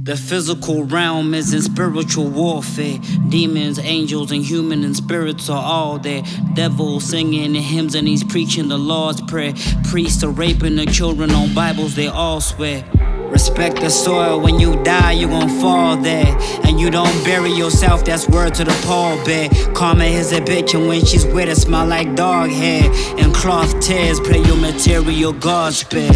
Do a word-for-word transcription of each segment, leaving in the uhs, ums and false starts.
The physical realm is in spiritual warfare. Demons, angels, and human and spirits are all there. Devils singing the hymns and he's preaching the Lord's Prayer. Priests are raping the children on Bibles, they all swear. Respect the soil, when you die you gon' fall there. And you don't bury yourself, that's word to the pallbearer. Karma is a bitch and when she's with it smell like dog hair. And cloth tears, pray your material God spares.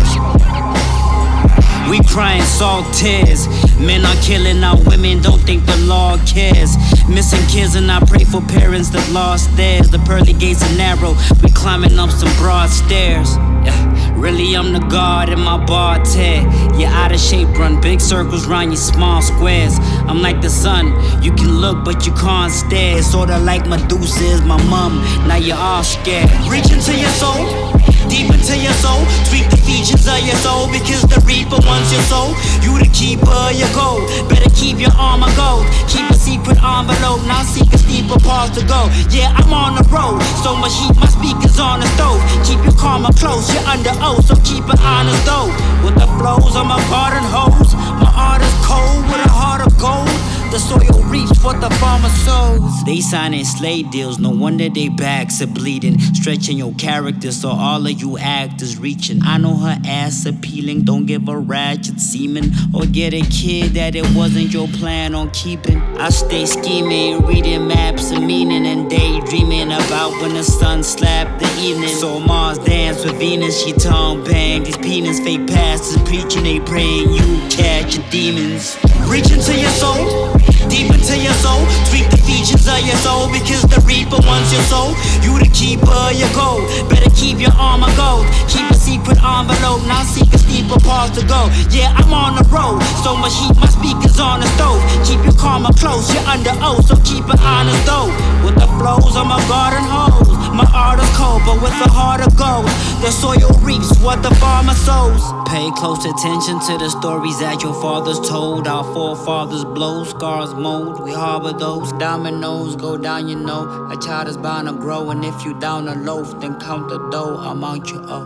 We crying salt tears. Men are killing our women, don't think the law cares. Missing kids and I pray for parents that lost theirs. The pearly gates are narrow, we climbing up some broad stairs. Yeah, really I'm the God in my bar tear. You're out of shape, run big circles round your small squares. I'm like the sun, you can look but you can't stare. Sorta like Medusa is my mom, now you're all scared. Reach into your soul, deep into your soul. Tweak the features of your soul, because the reaper wants your soul. You the keeper of your gold, better keep your armor gold. Keep a secret envelope, now seek a steeper path to go. Yeah, I'm on the road, so much heat, my speakers on the stove. Keep your karma close, you're under oath, so keep it honest though. With the flows of my garden hose, my art is cold with a heart of gold. The soil reaps what the farmer sows. They signing slave deals, no wonder they backs are bleeding. Stretching your character so all of you actors reaching. I know her ass appealing, don't give a ratchet semen. Or get a kid that it wasn't your plan on keeping. I stay scheming, reading maps and meaning, and daydreaming about when the sun slapped the evening. So Mars dance with Venus, she tongue bang. These penis fake pastors preaching, they praying you catch your demons. Reach into your soul, deep into your soul. Tweak the features of your soul, because the reaper wants your soul. You the keeper of your gold, better keep your armor gold. Keep a secret envelope, now seek a steeper path to go. Yeah, I'm on the road, so much heat, my speakers on the stove. Keep your karma close, you're under oath, so keep it honest though. With the flows of my garden hose, my art is cold, but with a heart of gold. The soil reaps what the farmer sows. Pay close attention to the stories that your fathers told. Our forefathers blow, scars mold. We harbor those dominoes, go down, you know. A child is bound to grow, and if you down a loaf, then count the dough amount you owe.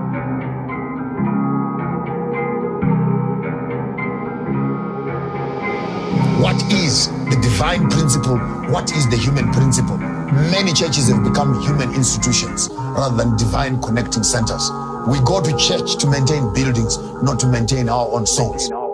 What is the divine principle? What is the human principle? Many churches have become human institutions rather than divine connecting centers. We go to church to maintain buildings, not to maintain our own souls.